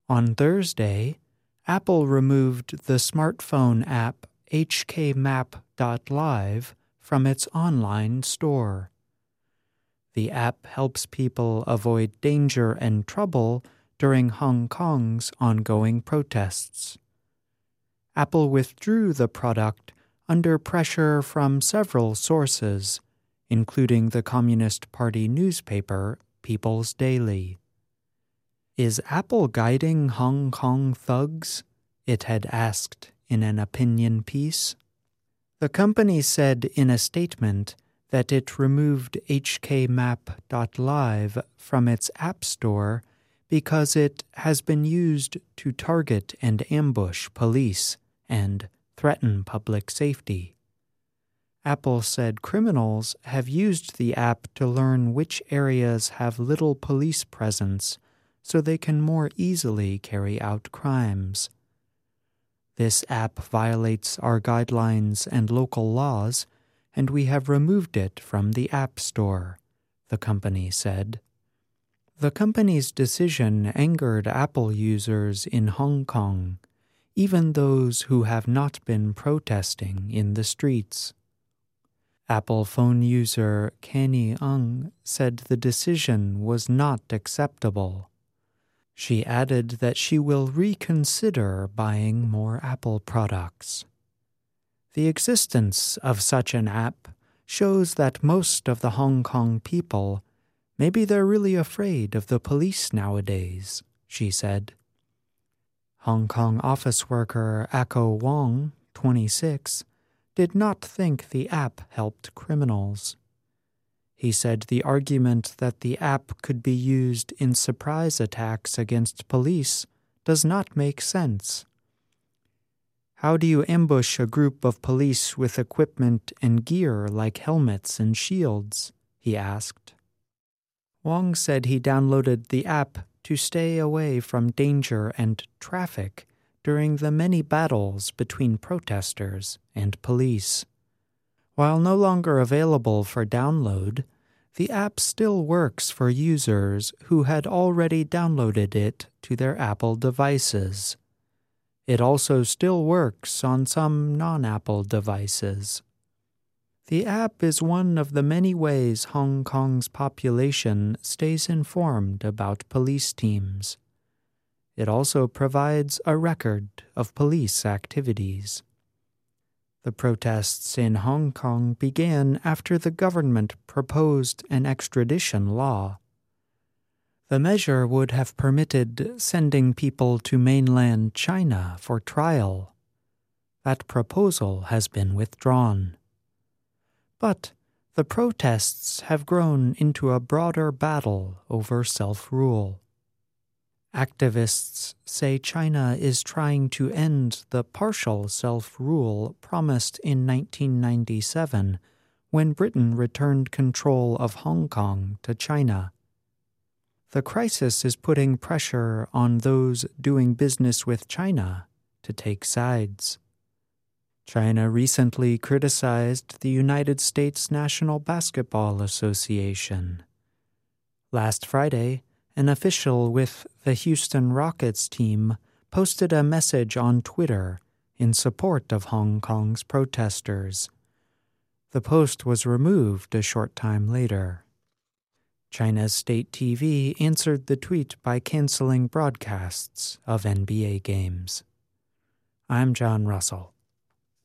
On Thursday, Apple removed the smartphone app HKMap.live from its online store. The app helps people avoid danger and trouble during Hong Kong's ongoing protests. Apple withdrew the product under pressure from several sources, including the Communist Party newspaper People's Daily. "Is Apple guiding Hong Kong thugs?" it had asked in an opinion piece. The company said in a statement that it removed HKMap.live from its App Store because it has been used to target and ambush police and threaten public safety. Apple said criminals have used the app to learn which areas have little police presence so they can more easily carry out crimes. "This app violates our guidelines and local laws, and we have removed it from the App Store," the company said. The company's decision angered Apple users in Hong Kong, even those who have not been protesting in the streets. Apple phone user Kenny Ng said the decision was not acceptable. She added that she will reconsider buying more Apple products. The existence of such an app shows that most of the Hong Kong people, maybe they're really afraid of the police nowadays, she said. Hong Kong office worker Ako Wong, 26, did not think the app helped criminals. He said the argument that the app could be used in surprise attacks against police does not make sense. "How do you ambush a group of police with equipment and gear like helmets and shields?" he asked. Wong said he downloaded the app to stay away from danger and traffic during the many battles between protesters and police. While no longer available for download, the app still works for users who had already downloaded it to their Apple devices. It also still works on some non-Apple devices. The app is one of the many ways Hong Kong's population stays informed about police teams. It also provides a record of police activities. The protests in Hong Kong began after the government proposed an extradition law. The measure would have permitted sending people to mainland China for trial. That proposal has been withdrawn. But the protests have grown into a broader battle over self-rule. Activists say China is trying to end the partial self-rule promised in 1997 when Britain returned control of Hong Kong to China. The crisis is putting pressure on those doing business with China to take sides. China recently criticized the United States National Basketball Association. Last Friday, an official with the Houston Rockets team posted a message on Twitter in support of Hong Kong's protesters. The post was removed a short time later. China's state TV answered the tweet by canceling broadcasts of NBA games. I'm John Russell.